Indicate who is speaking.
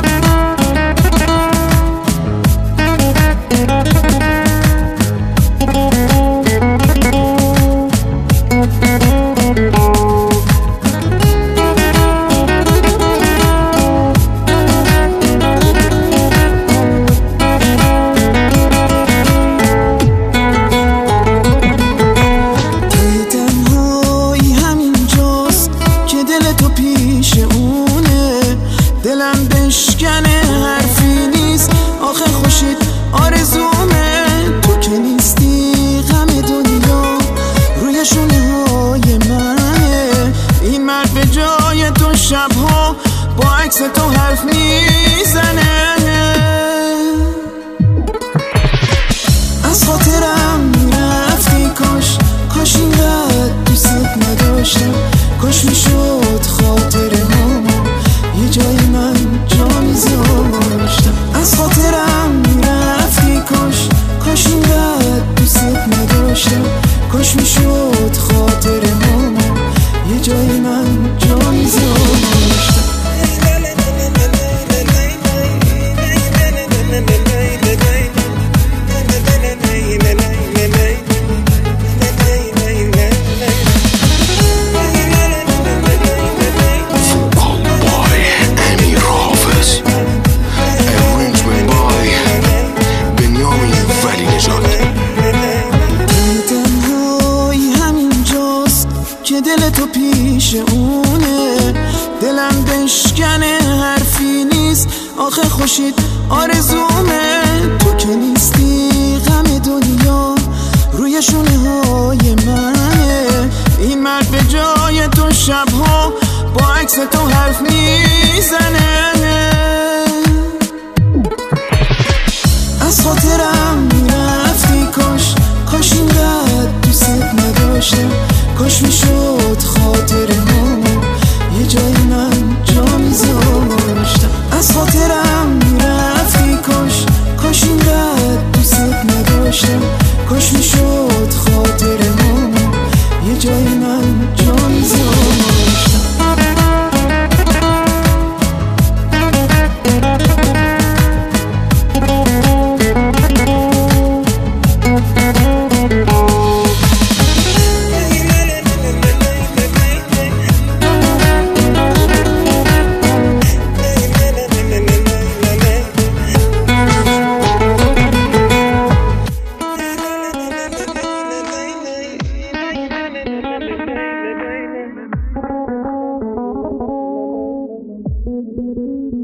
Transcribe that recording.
Speaker 1: دلم بشکنه حرفی نیست آخه خوشید آرزومه. تو که نیستی غم دنیا روی شونه های منه. این مرد به جای تو شبها با عکس تو حرف میزنه. از خاطرم میرفتی کاش اینقدر دوست نداشتم. کاش میشد خاطرهامو یه جای من جا میذاشتم. از خاطرم میرفتی کاش اینقدر دوست نداشتم. کاش میشد خاطرهامو یه جای من جا میذاشتم. که دل تو پیش اونه. دلم بشکنه حرفی نیست آخه خوشید آرزومه. تو که نیستی غم دنیا روی شونه های منه. این مرد به جای تو شبها با عکس تو حرف میزنه. از خاطرم میرفتی کاش اینقدر دوست نداشتم. کاش میشد خاطرهامو یه جای من جا میذاشتم. از خاطرم میرفتی کاش اینقدر دوست نداشتم. کاش میشد خاطرهامو یه جای من جا میذاشتم.
Speaker 2: Thank you.